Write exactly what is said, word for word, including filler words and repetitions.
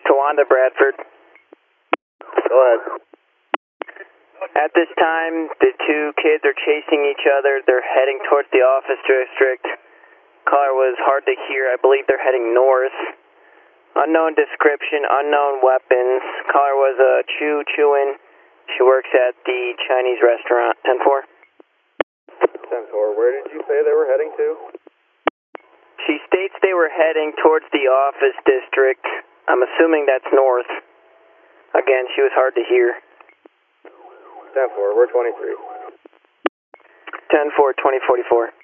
Tawanda Bradford. Go ahead. At this time, the two kids are chasing each other. They're heading towards the office district. Caller was hard to hear. I believe they're heading north. Unknown description, unknown weapons. Caller was uh, Chu Chuin. She works at the Chinese restaurant. ten four. ten four, where did you say they were heading to? She states they were heading towards the office district. I'm assuming that's north. Again, she was hard to hear. ten four, we're twenty-three. ten four, twenty forty-four.